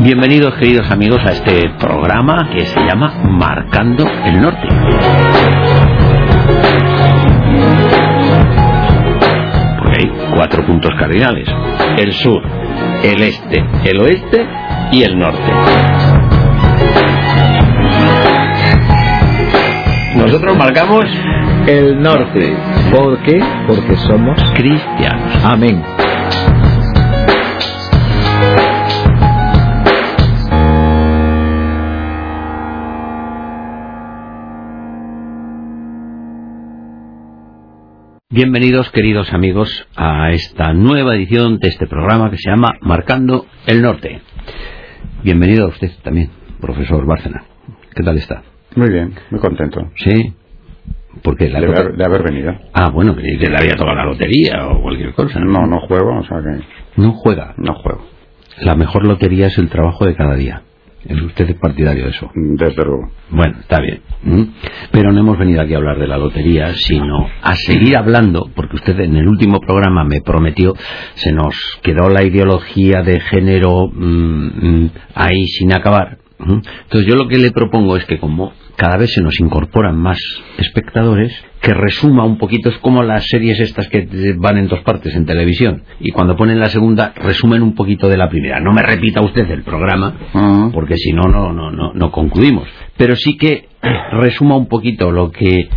Bienvenidos, queridos amigos, a este programa que se llama Marcando el Norte. Porque hay 4 puntos cardinales: el sur, el este, el oeste y el norte. Nosotros marcamos el norte. ¿Por qué? Porque somos cristianos. Amén. Bienvenidos, queridos amigos, a esta nueva edición de este programa que se llama Marcando el Norte. Bienvenido a usted también, profesor Bárcena. ¿Qué tal está? Muy bien, muy contento. ¿Sí? ¿Por qué? De haber venido. Ah, bueno, creí que le había tocado la lotería o cualquier cosa. No juego, o sea que... ¿No juega? No juego. La mejor lotería es el trabajo de cada día. ¿Usted es partidario de eso? Desde luego. Bueno, está bien. Pero no hemos venido aquí a hablar de la lotería, sino a seguir hablando, porque usted en el último programa me prometió, se nos quedó la ideología de género ahí sin acabar. Entonces yo lo que le propongo es que, como cada vez se nos incorporan más espectadores, que resuma un poquito. Es como las series estas que van en 2 partes en televisión, y cuando ponen la segunda resumen un poquito de la primera. No me repita usted el programa, porque si no concluimos, pero sí que resuma un poquito lo que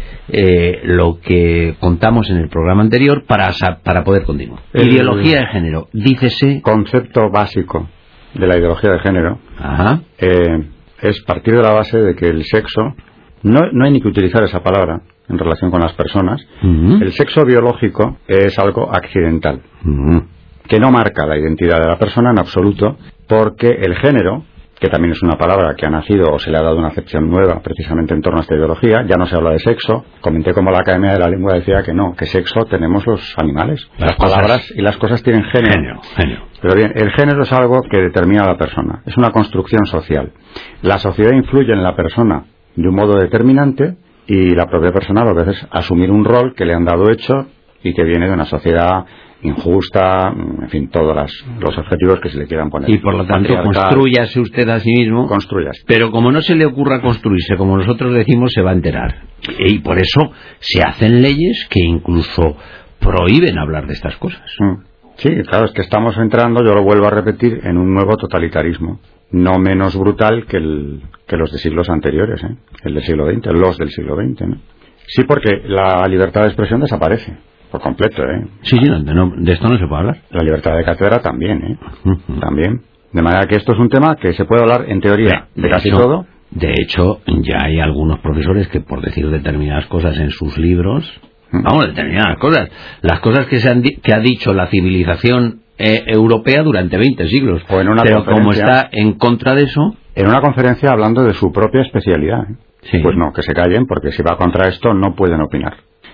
contamos en el programa anterior para poder continuar. Ideología de género, dícese... Concepto básico de la ideología de género. Ajá. Es partir de la base de que el sexo, no hay ni que utilizar esa palabra en relación con las personas. El sexo biológico es algo accidental, que no marca la identidad de la persona en absoluto, porque el género, que también es una palabra que ha nacido o se le ha dado una acepción nueva precisamente en torno a esta ideología, ya no se habla de sexo. Comenté como la Academia de la Lengua decía que no, que sexo tenemos los animales, las palabras y las cosas tienen género. Pero bien, el género es algo que determina a la persona, es una construcción social. La sociedad influye en la persona de un modo determinante, y la propia persona lo que hace es asumir un rol que le han dado hecho y que viene de una sociedad injusta, en fin, todos los objetivos que se le quieran poner. Y por lo tanto, constrúyase usted a sí mismo. Construyase. Pero como no se le ocurra construirse, como nosotros decimos, se va a enterar. Y por eso se hacen leyes que incluso prohíben hablar de estas cosas. Sí, claro, es que estamos entrando, yo lo vuelvo a repetir, en un nuevo totalitarismo, no menos brutal que los de siglos anteriores, el del siglo XX, los del siglo XX, ¿no? Sí, porque la libertad de expresión desaparece por completo, Sí, de esto no se puede hablar. La libertad de cátedra también, también. De manera que esto es un tema que se puede hablar en teoría de casi todo. De hecho, ya hay algunos profesores que, por decir determinadas cosas en sus libros, determinadas cosas, las cosas que ha dicho la civilización europea durante 20 siglos, pero como está en contra de eso... En una conferencia hablando de su propia especialidad, Sí. Pues no, que se callen, porque si va contra esto no pueden opinar.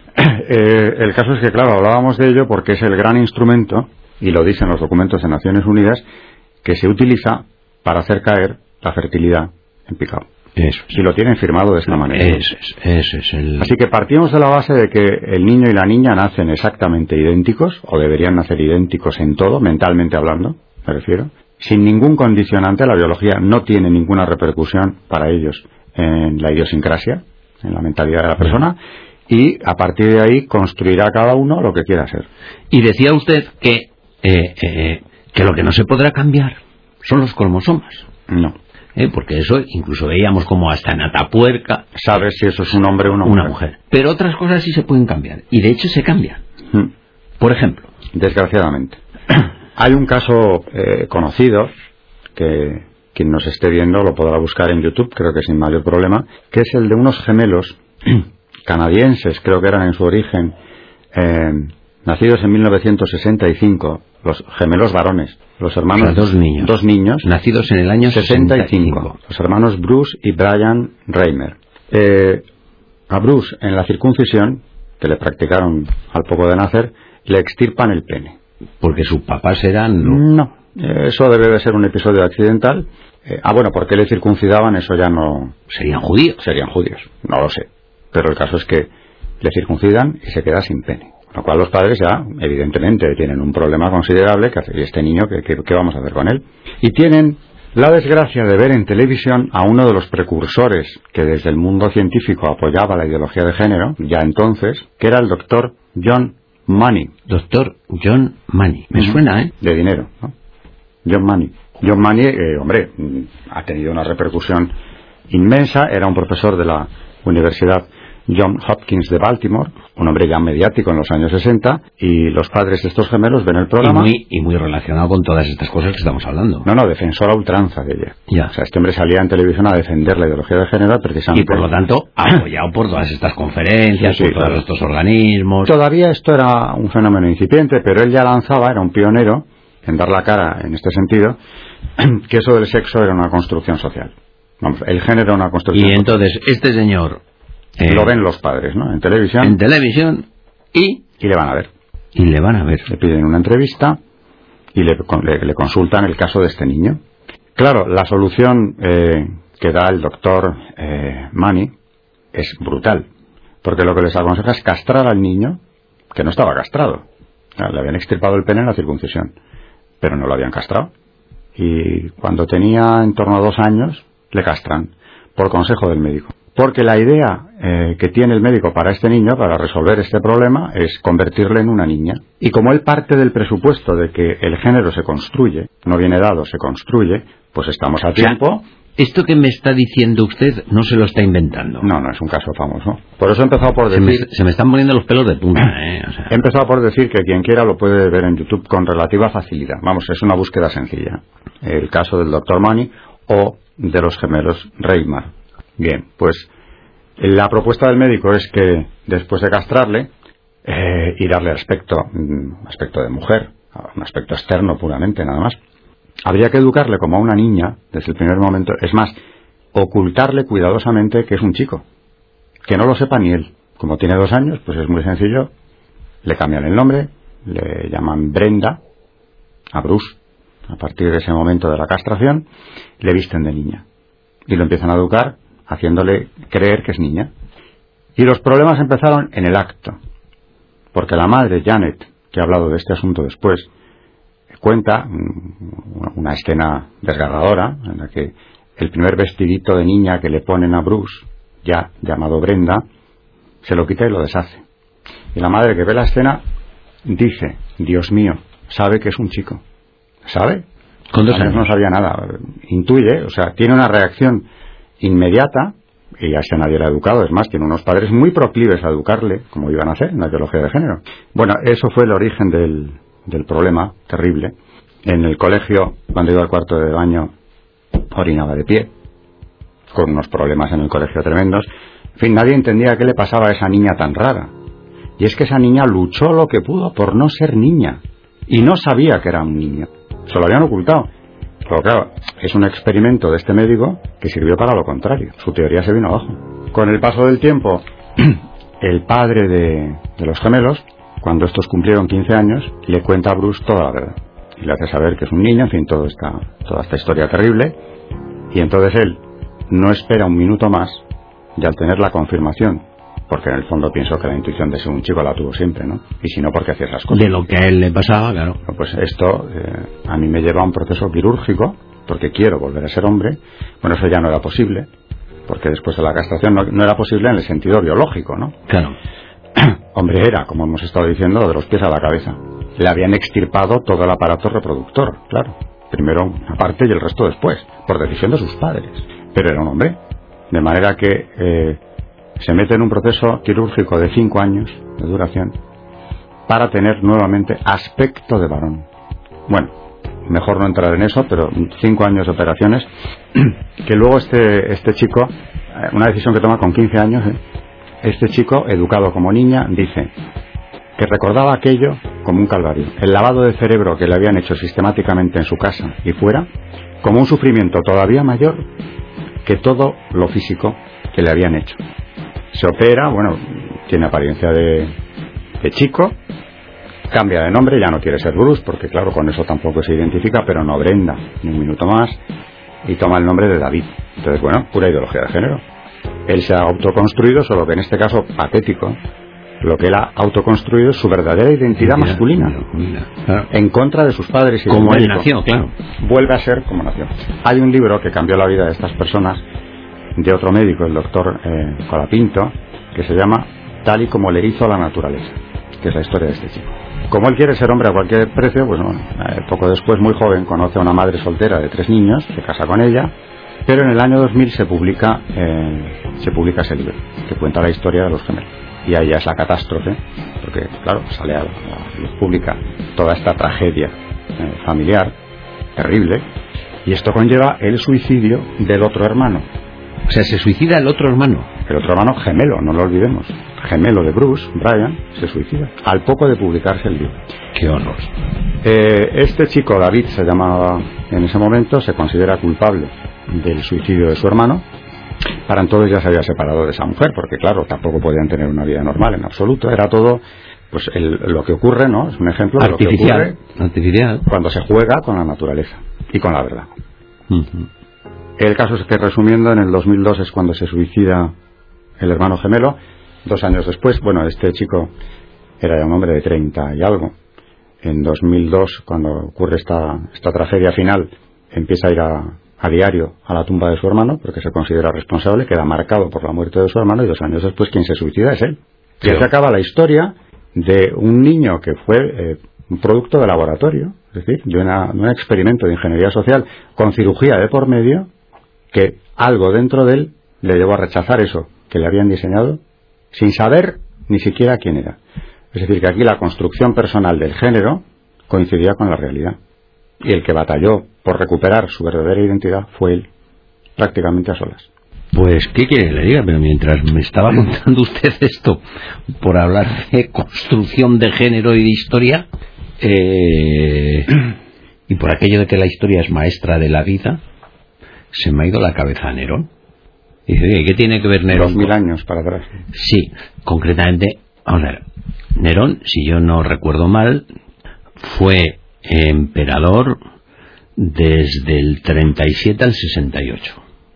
El caso es que, claro, hablábamos de ello porque es el gran instrumento, y lo dicen los documentos de Naciones Unidas, que se utiliza para hacer caer la fertilidad en picado. Eso. Si lo tienen firmado de esta manera. Ese es el... Así que partimos de la base de que el niño y la niña nacen exactamente idénticos, o deberían nacer idénticos en todo, mentalmente hablando, me refiero. Sin ningún condicionante, la biología no tiene ninguna repercusión para ellos en la idiosincrasia, en la mentalidad de la persona, y a partir de ahí construirá cada uno lo que quiera ser. Y decía usted que lo que no se podrá cambiar son los cromosomas. No. Porque eso incluso veíamos como hasta en Atapuerca sabes si eso es un hombre o una mujer. Pero otras cosas sí se pueden cambiar, y de hecho se cambian. Por ejemplo, desgraciadamente hay un caso conocido, que quien nos esté viendo lo podrá buscar en YouTube, creo que sin mayor problema, que es el de unos gemelos canadienses, creo que eran en su origen, nacidos en 1965, los gemelos varones, los hermanos... O sea, dos niños nacidos en el año 65. Los hermanos Bruce y Brian Reimer. A Bruce, en la circuncisión, que le practicaron al poco de nacer, le extirpan el pene. ¿Porque sus papás eran...? No, eso debe de ser un episodio accidental. Bueno, ¿por qué le circuncidaban? Eso ya no... ¿Serían judíos? Serían judíos, no lo sé. Pero el caso es que le circuncidan y se queda sin pene. Con lo cual los padres ya, evidentemente, tienen un problema considerable. ¿Y este niño qué vamos a hacer con él? Y tienen la desgracia de ver en televisión a uno de los precursores que desde el mundo científico apoyaba la ideología de género, ya entonces, que era el doctor John Money. Doctor John Money. Me suena, ¿eh? De dinero, ¿no? John Money. John Money, hombre, ha tenido una repercusión inmensa. Era un profesor de la Universidad John Hopkins de Baltimore, un hombre ya mediático en los años 60, y los padres de estos gemelos ven el programa. Y muy relacionado con todas estas cosas que estamos hablando. No, defensor a ultranza de ella. Ya. O sea, este hombre salía en televisión a defender la ideología de género precisamente. Y por lo tanto, apoyado por todas estas conferencias, por todos estos organismos. Todavía esto era un fenómeno incipiente, pero él ya lanzaba, era un pionero en dar la cara en este sentido, que eso del sexo era una construcción social. Vamos, el género era una construcción social. Y entonces, este señor... lo ven los padres, ¿no? En televisión. En televisión y le van a ver. Y le van a ver. Le piden una entrevista y le consultan el caso de este niño. Claro, la solución que da el doctor Money es brutal. Porque lo que les aconseja es castrar al niño, que no estaba castrado. Le habían extirpado el pene en la circuncisión, pero no lo habían castrado. Y cuando tenía en torno a 2 años, le castran, por consejo del médico. Porque la idea que tiene el médico para este niño, para resolver este problema, es convertirle en una niña. Y como él parte del presupuesto de que el género se construye, no viene dado, se construye, pues estamos a tiempo. Esto que me está diciendo usted no se lo está inventando. No, es un caso famoso. Por eso he empezado por decir... Se me están poniendo los pelos de punta, O sea... He empezado por decir que quien quiera lo puede ver en YouTube con relativa facilidad. Vamos, es una búsqueda sencilla. El caso del Dr. Money o de los gemelos Reimar. Bien, pues la propuesta del médico es que después de castrarle y darle aspecto de mujer, un aspecto externo puramente nada más, habría que educarle como a una niña desde el primer momento. Es más, ocultarle cuidadosamente que es un chico, que no lo sepa ni él. Como tiene 2 años, pues es muy sencillo, le cambian el nombre, le llaman Brenda a Bruce. A partir de ese momento de la castración le visten de niña y lo empiezan a educar haciéndole creer que es niña. Y los problemas empezaron en el acto, porque la madre, Janet, que ha hablado de este asunto después, cuenta una escena desgarradora en la que el primer vestidito de niña que le ponen a Bruce, ya llamado Brenda, se lo quita y lo deshace. Y la madre, que ve la escena, dice: Dios mío, sabe que es un chico. ¿Sabe? Con 2 años no sabía nada. Intuye, o sea, tiene una reacción inmediata, y a este nadie le ha educado. Es más, tiene unos padres muy proclives a educarle, como iban a hacer en la ideología de género. Bueno, eso fue el origen del problema terrible. En el colegio, cuando iba al cuarto de baño, orinaba de pie, con unos problemas en el colegio tremendos. En fin, nadie entendía qué le pasaba a esa niña tan rara. Y es que esa niña luchó lo que pudo por no ser niña, y no sabía que era un niño. Se lo habían ocultado. Pero claro, es un experimento de este médico que sirvió para lo contrario. Su teoría se vino abajo. Con el paso del tiempo, el padre de los gemelos, cuando estos cumplieron 15 años, le cuenta a Bruce toda la verdad. Y le hace saber que es un niño, en fin, toda esta historia terrible. Y entonces él no espera un minuto más, y al tener la confirmación, porque en el fondo pienso que la intuición de ser un chico la tuvo siempre, ¿no? Y si no, ¿por qué hacía esas cosas? De lo que a él le pasaba, claro. Pues esto a mí me lleva a un proceso quirúrgico, porque quiero volver a ser hombre. Bueno, eso ya no era posible, porque después de la castración no era posible en el sentido biológico, ¿no? Claro. Hombre era, como hemos estado diciendo, de los pies a la cabeza. Le habían extirpado todo el aparato reproductor, claro. Primero una parte y el resto después, por decisión de sus padres. Pero era un hombre. De manera que se mete en un proceso quirúrgico de 5 años de duración para tener nuevamente aspecto de varón. Bueno, mejor no entrar en eso, pero 5 años de operaciones que luego este chico, una decisión que toma con 15 años, este chico, educado como niña, dice que recordaba aquello como un calvario. El lavado de cerebro que le habían hecho sistemáticamente en su casa y fuera, como un sufrimiento todavía mayor que todo lo físico que le habían hecho. Se opera, bueno, tiene apariencia de chico, cambia de nombre, ya no quiere ser Bruce, porque claro, con eso tampoco se identifica, pero no Brenda, ni un minuto más, y toma el nombre de David. Entonces, bueno, pura ideología de género. Él se ha autoconstruido, solo que en este caso patético, lo que él ha autoconstruido es su verdadera identidad masculina, claro. En contra de sus padres y como del él médico. nació, claro. Vuelve a ser como nació. Hay un libro que cambió la vida de estas personas, de otro médico, el doctor Colapinto, que se llama Tal y como le hizo la naturaleza, que es la historia de este chico. Como él quiere ser hombre a cualquier precio, pues bueno, poco después, muy joven, conoce a una madre soltera de 3 niños, se casa con ella, pero en el año 2000 se publica ese libro, que cuenta la historia de los gemelos. Y ahí ya es la catástrofe, porque claro, sale a la luz pública toda esta tragedia familiar, terrible, y esto conlleva el suicidio del otro hermano. O sea, se suicida el otro hermano. El otro hermano gemelo, no lo olvidemos. Gemelo de Bruce, Brian, se suicida al poco de publicarse el libro. ¡Qué horror! Este chico, David, se llamaba en ese momento, se considera culpable del suicidio de su hermano. Para entonces ya se había separado de esa mujer, porque claro, tampoco podían tener una vida normal en absoluto. Era todo, pues lo que ocurre, ¿no? Es un ejemplo de lo que ocurre artificial, cuando se juega con la naturaleza y con la verdad. Uh-huh. El caso es que, resumiendo, en el 2002 es cuando se suicida el hermano gemelo. 2 años después, bueno, este chico era ya un hombre de 30 y algo. En 2002, cuando ocurre esta tragedia final, empieza a ir a diario a la tumba de su hermano, porque se considera responsable, queda marcado por la muerte de su hermano, y 2 años después quien se suicida es él. Y así acaba la historia de un niño que fue un producto de laboratorio, es decir, de un experimento de ingeniería social con cirugía de por medio, que algo dentro de él le llevó a rechazar eso que le habían diseñado sin saber ni siquiera quién era. Es decir, que aquí la construcción personal del género coincidía con la realidad, y el que batalló por recuperar su verdadera identidad fue él, prácticamente a solas. Pues, ¿qué quiere que le diga? Pero mientras me estaba contando usted esto, por hablar de construcción de género y de historia, y por aquello de que la historia es maestra de la vida, se me ha ido la cabeza a Nerón. Y dice, oye, ¿qué tiene que ver Nerón? 2000 años para atrás. Sí, concretamente, vamos a ver, Nerón, si yo no recuerdo mal, fue emperador desde el 37 al 68.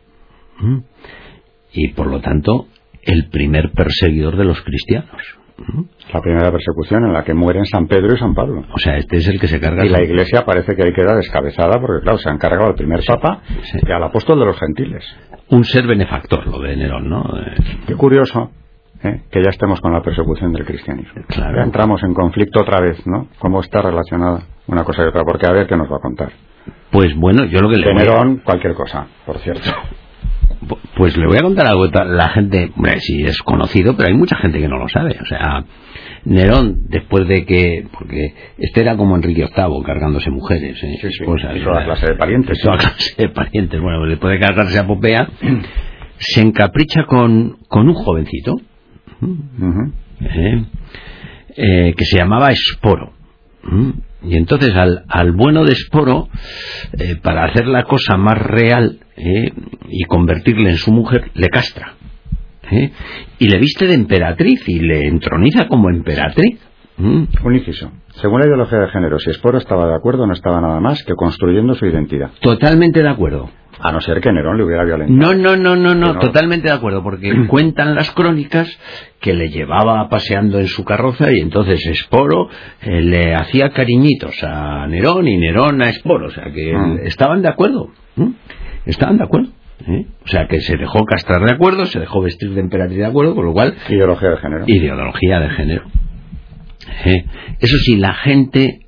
Y por lo tanto, el primer perseguidor de los cristianos. La primera persecución en la que mueren San Pedro y San Pablo. O sea, este es el que se carga. Y la iglesia parece que ahí queda descabezada, porque claro, se han cargado al primer papa y al apóstol de los gentiles. Un ser benefactor, lo de Nerón, ¿no? Qué curioso que ya estemos con la persecución del cristianismo. Claro. Ya entramos en conflicto otra vez, ¿no? ¿Cómo está relacionada una cosa y otra? Porque a ver qué nos va a contar. Pues bueno, yo lo que le de Nerón, cualquier cosa, por cierto. Pues le voy a contar algo. La gente, hombre, sí es conocido, pero hay mucha gente que no lo sabe. O sea, Nerón, después de que, porque este era como Enrique VIII, cargándose mujeres, esposas, y toda clase de parientes. Toda clase de parientes. Bueno, después de cargarse a Popea, se encapricha con un jovencito, que se llamaba Esporo. Y entonces al bueno de Esporo, para hacer la cosa más real y convertirle en su mujer, le castra, y le viste de emperatriz y le entroniza como emperatriz. Un inciso. Según la ideología de género, si Esporo estaba de acuerdo, no estaba nada más que construyendo su identidad. Totalmente de acuerdo. A no ser que Nerón le hubiera violentado. No, totalmente de acuerdo, porque cuentan las crónicas que le llevaba paseando en su carroza y entonces Esporo le hacía cariñitos a Nerón y Nerón a Esporo, o sea que estaban de acuerdo. Estaban de acuerdo. O sea que se dejó castrar de acuerdo, se dejó vestir de emperatriz de acuerdo, con lo cual... Ideología de género. Ideología de género. Eso sí, la gente...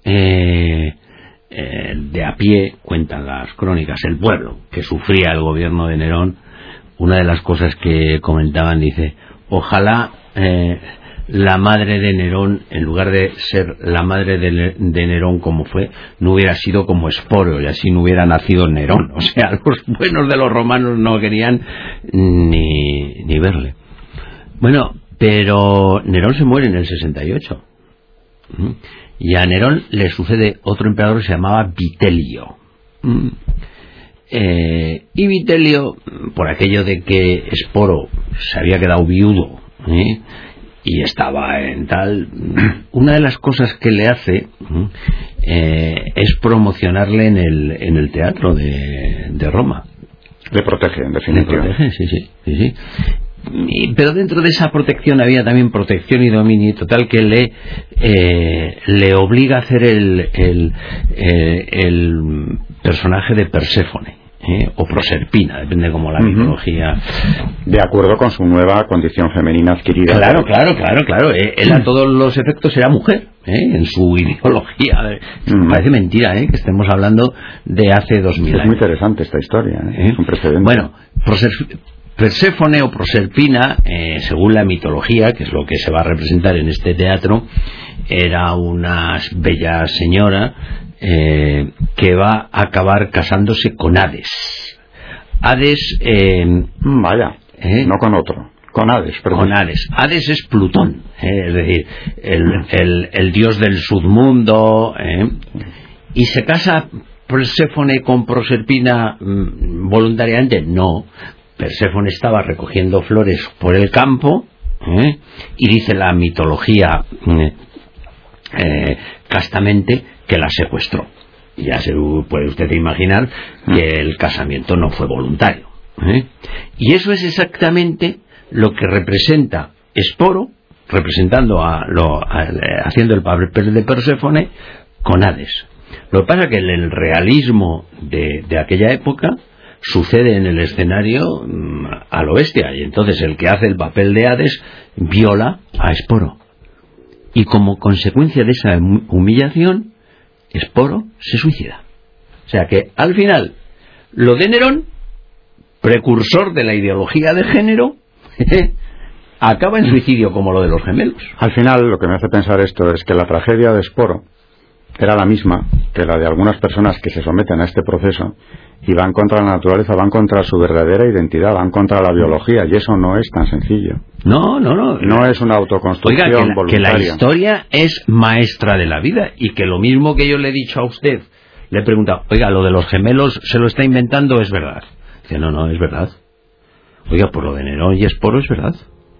de a pie, cuentan las crónicas, el pueblo que sufría el gobierno de Nerón, una de las cosas que comentaban, dice, ojalá la madre de Nerón, en lugar de ser la madre de Nerón como fue, no hubiera sido como Esporo, y así no hubiera nacido Nerón. O sea, los buenos de los romanos no querían ni verle. Bueno, pero Nerón se muere en el 68. Y a Nerón le sucede otro emperador que se llamaba Vitelio. Y Vitelio, por aquello de que Esporo se había quedado viudo y estaba en tal, una de las cosas que le hace es promocionarle en el teatro de Roma. Le protege, en definitiva. Le protege, sí. pero dentro de esa protección había también protección y dominio total que le obliga a hacer el personaje de Perséfone, o Proserpina, depende como la mitología, de acuerdo con su nueva condición femenina adquirida. Claro. Él a todos los efectos era mujer, en su ideología. Parece mentira, que estemos hablando de hace 2000 años. Es muy interesante esta historia, es un precedente. Bueno, Perséfone o Proserpina, según la mitología, que es lo que se va a representar en este teatro, era una bella señora que va a acabar casándose con Hades. Hades, vaya, no con otro, con Hades, perdón. Con Hades. Hades es Plutón, es decir, el dios del submundo, y se casa Perséfone con Proserpina voluntariamente. No, Perséfone estaba recogiendo flores por el campo, y dice la mitología castamente que la secuestró. Ya se puede usted imaginar que el casamiento no fue voluntario, y eso es exactamente lo que representa Esporo, representando haciendo el papel de Perséfone con Hades. Lo que pasa es que el realismo de aquella época sucede en el escenario a lo bestia, y entonces el que hace el papel de Hades viola a Esporo, y como consecuencia de esa humillación Esporo se suicida. O sea que al final lo de Nerón, precursor de la ideología de género, acaba en suicidio, como lo de los gemelos. Al final lo que me hace pensar esto es que la tragedia de Esporo era la misma que la de algunas personas que se someten a este proceso y van contra la naturaleza, van contra su verdadera identidad, van contra la biología, y eso no es tan sencillo. No es una autoconstrucción voluntaria. Que la historia es maestra de la vida, y que lo mismo que yo le he dicho a usted, le he preguntado, oiga, lo de los gemelos se lo está inventando, ¿es verdad? Dice, no, es verdad. Oiga, por lo de Nerón y Esporo es verdad.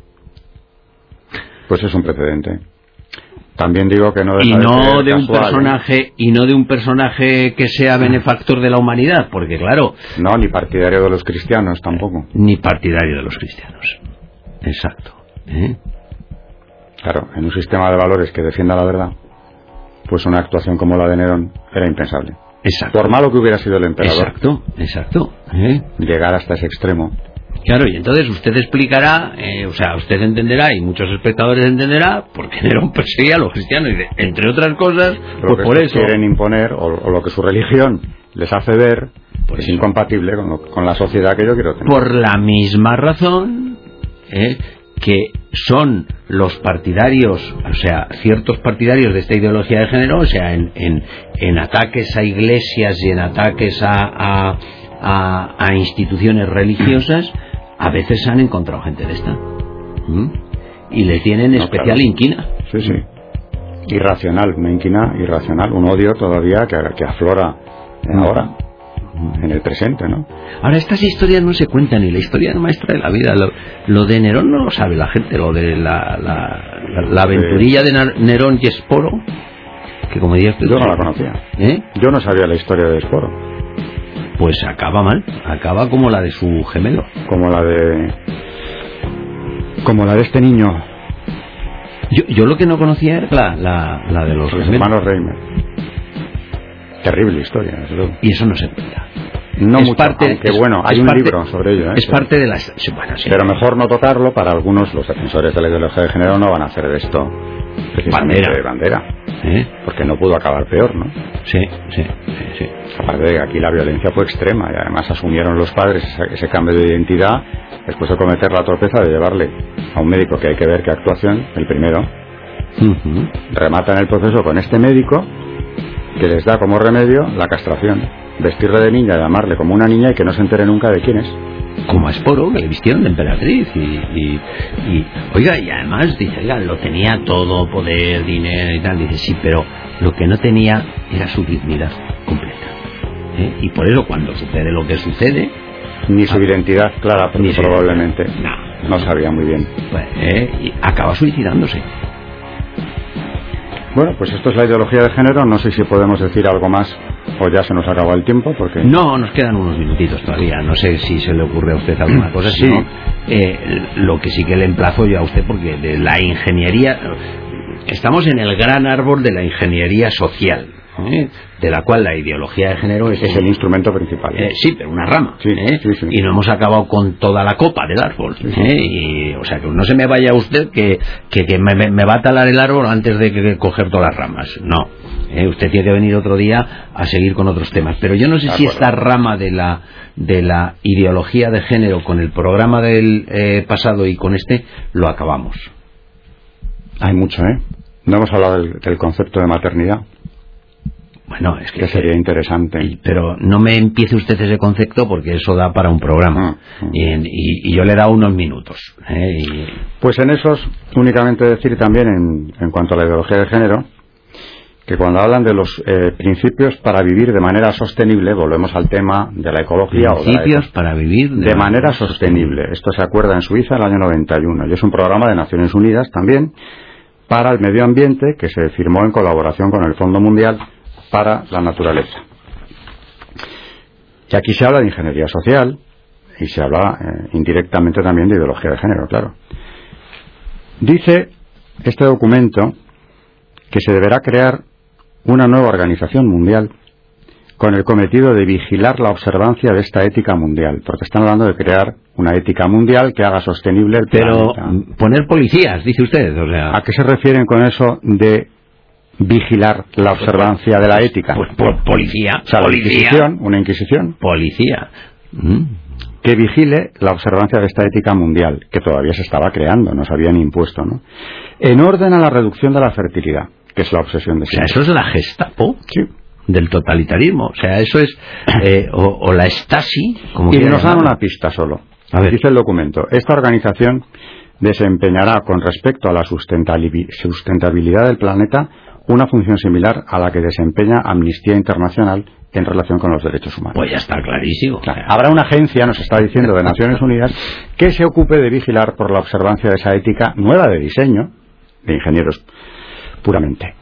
Pues es un precedente. También digo que no deja de un personaje, y no de un personaje que sea benefactor de la humanidad, porque claro, no, ni partidario de los cristianos tampoco. Ni partidario de los cristianos. Exacto. Claro, en un sistema de valores que defienda la verdad, pues una actuación como la de Nerón era impensable. Exacto. Por malo que hubiera sido el emperador. Exacto. Llegar hasta ese extremo. Claro, y entonces usted explicará, usted entenderá, y muchos espectadores entenderá, por qué Nerón perseguía a los cristianos, y entre otras cosas, pues por eso quieren imponer, o lo que su religión les hace ver, es incompatible con la sociedad que yo quiero tener. Por la misma razón que son los partidarios, ciertos partidarios de esta ideología de género, en ataques a iglesias y en ataques a instituciones religiosas, a veces han encontrado gente de esta y le tienen especial inquina. Sí. Irracional, una inquina irracional, un odio todavía que aflora ahora, en el presente, ¿no? Ahora, estas historias no se cuentan, y la historia maestra de la vida, lo de Nerón no lo sabe la gente, lo de la aventurilla de Nerón y Esporo, que como diría usted, yo no la conocía. Yo no sabía la historia de Esporo. Pues acaba mal, acaba como la de su gemelo, como la de este niño. Yo lo que no conocía era la de los hermanos Reimer. Terrible historia, desde luego. Y eso no se cuenta. No es mucho, aunque hay un libro sobre ello. Es parte de las... Bueno, sí. Pero mejor no tocarlo. Para algunos, los defensores de la ideología de género no van a hacer de esto bandera. Porque no pudo acabar peor, ¿no? Sí. Aparte de que aquí la violencia fue extrema, y además asumieron los padres ese cambio de identidad después de cometer la torpeza de llevarle a un médico que hay que ver qué actuación, el primero. Rematan el proceso con este médico que les da como remedio la castración, vestirle de niña, llamarle como una niña y que no se entere nunca de quién es. Como a Esporo, que le vistieron de emperatriz y oiga, y además dice, oiga, lo tenía todo, poder, dinero y tal. Dice, sí, pero lo que no tenía era su dignidad completa, y por eso cuando sucede lo que sucede, ni su identidad clara, probablemente no sabía muy bien, y acaba suicidándose. Bueno, pues esto es la ideología de género. No sé si podemos decir algo más ¿O ya se nos acabó el tiempo? Porque no, nos quedan unos minutitos todavía. No sé si se le ocurre a usted alguna cosa. Sí. Sino, lo que sí que le emplazo yo a usted, porque de la ingeniería... Estamos en el gran árbol de la ingeniería social, de la cual la ideología de género es el instrumento principal. Sí, pero una rama. Sí. Y no hemos acabado con toda la copa del árbol. Y, o sea, que no se me vaya usted que me va a talar el árbol antes de coger todas las ramas. No. Usted tiene que venir otro día a seguir con otros temas. Pero yo no sé si esta rama de la ideología de género, con el programa del pasado y con este, lo acabamos. Hay mucho, No hemos hablado del concepto de maternidad. Bueno, es que sería interesante. Pero no me empiece usted ese concepto, porque eso da para un programa. Y yo le he dado unos minutos. Pues en esos, únicamente decir también, en cuanto a la ideología de género, que cuando hablan de los principios para vivir de manera sostenible, volvemos al tema de la ecología. Principios para vivir de manera sostenible. Esto se acuerda en Suiza el año 91, y es un programa de Naciones Unidas también para el medio ambiente, que se firmó en colaboración con el Fondo Mundial para la Naturaleza. Y aquí se habla de ingeniería social y se habla indirectamente también de ideología de género, claro. Dice este documento que se deberá crear una nueva organización mundial con el cometido de vigilar la observancia de esta ética mundial, porque están hablando de crear una ética mundial que haga sostenible el planeta. Pero poner policías, dice usted. O sea... ¿A qué se refieren con eso de vigilar la observancia de la ética? Pues policía. O sea, una inquisición. Policía. Que vigile la observancia de esta ética mundial, que todavía se estaba creando, no se habían impuesto, ¿no? En orden a la reducción de la fertilidad, que es la obsesión de siempre. O sea, eso es la Gestapo. Sí. Del totalitarismo. O sea, eso es o la Stasi, como y nos dan una pista solo. A ver. Dice el documento: esta organización desempeñará con respecto a la sustentabilidad del planeta una función similar a la que desempeña Amnistía Internacional en relación con los derechos humanos. Pues ya está clarísimo. Claro. Habrá una agencia, nos está diciendo, de Naciones Unidas, que se ocupe de vigilar por la observancia de esa ética nueva de diseño, de ingenieros puramente.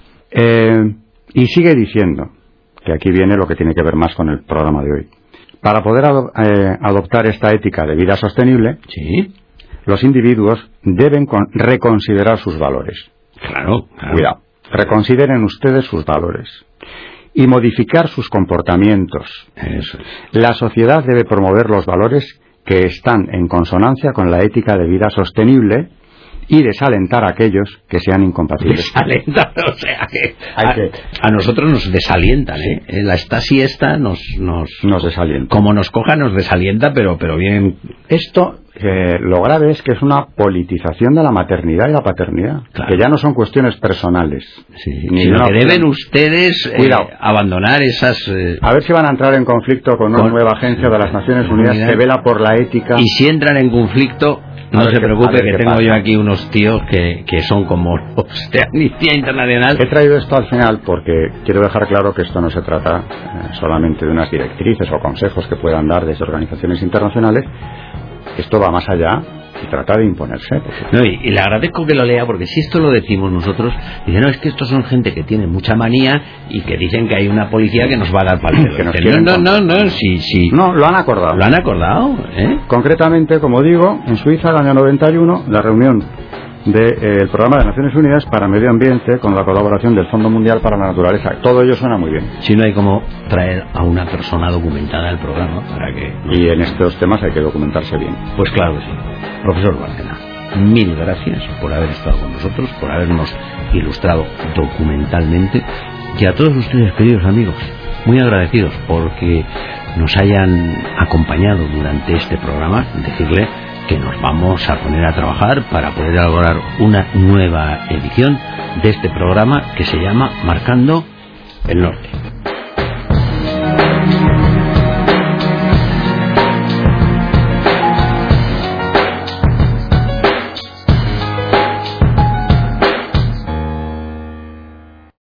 Y sigue diciendo, que aquí viene lo que tiene que ver más con el programa de hoy. Para poder adoptar esta ética de vida sostenible, ¿sí?, los individuos deben reconsiderar sus valores. Claro. Cuidado. Reconsideren ustedes sus valores y modificar sus comportamientos. Eso es. La sociedad debe promover los valores que están en consonancia con la ética de vida sostenible y desalentar a aquellos que sean incompatibles. Desalentar, o sea que a nosotros nos desalientan, ¿eh? La Stasi esta nos desalienta. Como nos coja nos desalienta, pero bien. Esto, lo grave es que es una politización de la maternidad y la paternidad, claro, que ya no son cuestiones personales. Sí, sino que deben ustedes abandonar esas... A ver si van a entrar en conflicto con una nueva agencia de las Naciones Unidas que vela por la ética. Y si entran en conflicto... No se preocupe, que tengo yo aquí unos tíos que son como los de Amnistía Internacional. He traído esto al final porque quiero dejar claro que esto no se trata solamente de unas directrices o consejos que puedan dar desde organizaciones internacionales. Esto va más allá y trata de imponerse. No, y le agradezco que lo lea, porque si esto lo decimos nosotros, dice, no, es que estos son gente que tiene mucha manía y que dicen que hay una policía que nos va a dar palo. No, lo han acordado. Lo han acordado, ¿eh? Concretamente, como digo, en Suiza, el año 91, la reunión del Programa de Naciones Unidas para Medio Ambiente con la colaboración del Fondo Mundial para la Naturaleza. Todo ello suena muy bien. Si no hay como traer a una persona documentada al programa para que... Y en estos temas hay que documentarse bien. Pues claro que sí. Profesor Bárcena, mil gracias por haber estado con nosotros, por habernos ilustrado documentalmente, y a todos ustedes, queridos amigos, muy agradecidos porque nos hayan acompañado durante este programa. Decirle que nos vamos a poner a trabajar para poder elaborar una nueva edición de este programa que se llama Marcando el Norte.